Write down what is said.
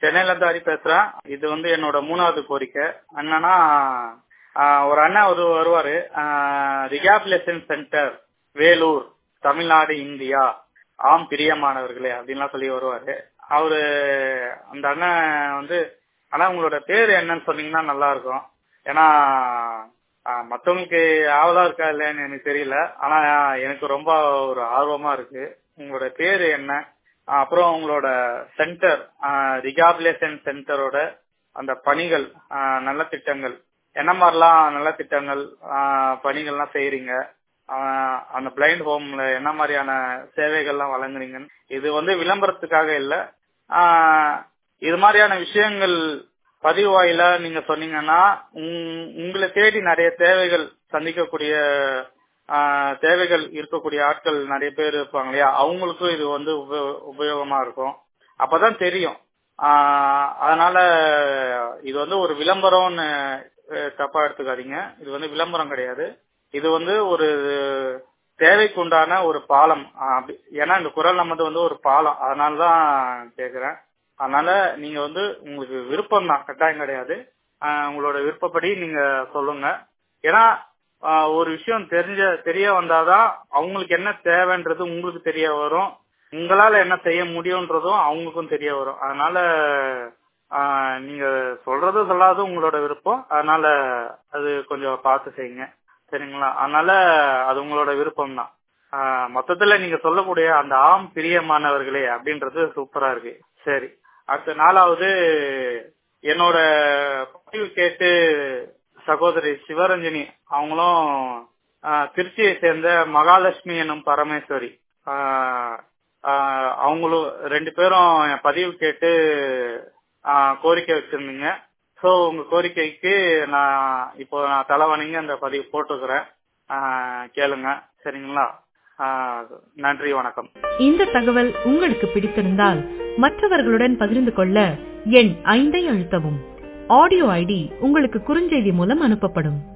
சென்னையில இருந்து ஹரி பேசுறேன். இது என்னோட 3வது கோரிக்கை. என்னன்னா, ஒரு அண்ணன் வருவாரு. Rehabilitation centre Vellore, Tamil Nadu, India. ஆம் பிரியமானவர்களே அப்படின்லாம் சொல்லி வருவாரு. அவரு அந்த அண்ணன் ஆனா உங்களோட பேரு என்னன்னு சொன்னீங்கன்னா நல்லா இருக்கும். ஏன்னா மத்தவங்களுக்கு ஆவலா இருக்கா இல்லையான்னு எனக்கு தெரியல. ஆனா எனக்கு ரொம்ப ஒரு ஆர்வமா இருக்கு. உங்களோட பேரு என்ன, அப்புறம் உங்களோட சென்டர் ரிஹாபிலேஷன் சென்டரோட அந்த பணிகள், நல்ல திட்டங்கள், என்ன மாதிரிலாம் நல்ல திட்டங்கள் பணிகள்லாம் செய்யறீங்க, அந்த பிளைண்ட் ஹோம்ல என்ன மாதிரியான சேவைகள்லாம் வழங்குறீங்கன்னு. இது விளம்பரத்துக்காக இல்ல, இது மாதிரியான விஷயங்கள் பதிவு வாயிலா நீங்க சொன்னீங்கன்னா உங்களை தேடி நிறைய தேவைகள் சந்திக்கக்கூடிய தேவைகள் இருக்கக்கூடிய ஆட்கள் நிறைய பேர் இருப்பாங்க இல்லையா, அவங்களுக்கும் இது உபயோகமா இருக்கும். அப்பதான் தெரியும். அதனால இது ஒரு விளம்பரம்னு தப்பா எடுத்துக்காதீங்க. இது விளம்பரம் கிடையாது. இது ஒரு தேவைக்கு உண்டான ஒரு பாலம். ஏன்னா இந்த குரல் நமது ஒரு பாலம். அதனாலதான் கேக்குறேன். அதனால நீங்க உங்களுக்கு விருப்பம் தான், கட்டாயம் கிடையாது. உங்களோட விருப்பப்படி நீங்க சொல்லுங்க. ஏன்னா ஒரு விஷயம் தெரிய வந்தாதான் அவங்களுக்கு என்ன தேவைன்றது உங்களுக்கு தெரிய வரும். உங்களால என்ன செய்ய முடியும்ன்றதும் அவங்களுக்கும் தெரிய வரும். அதனால நீங்க சொல்றது சொல்லாது உங்களோட விருப்பம். அதனால அது கொஞ்சம் பார்த்து செய்யுங்க, சரிங்களா? அதனால அது உங்களோட விருப்பம் தான். மொத்தத்துல நீங்க சொல்லக்கூடிய அந்த ஆம் பிரியமானவர்களே அப்படின்றது சூப்பரா இருக்கு. சரி, அடுத்த 4வது என்னோட பதிவு கேட்டு சகோதரி சிவரஞ்சனி அவங்களும் திருச்சியை சேர்ந்த மகாலட்சுமி எனும் பரமேஸ்வரி அவங்களும் 2 பேரும் பதிவு கேட்டு கோரிக்கை வச்சிருந்தீங்க. சோ உங்க கோரிக்கைக்கு நான் தலை வணங்கி அந்த பதிவு போட்டுக்கிறேன். கேளுங்க, சரிங்களா? நன்றி, வணக்கம். இந்த தகவல் உங்களுக்கு பிடித்திருந்தால் மற்றவர்களுடன் பகிர்ந்து கொள்ள எண் 5 அழுத்தவும். ஆடியோ ஐடி உங்களுக்கு குறுஞ்செய்தி மூலம் அனுப்பப்படும்.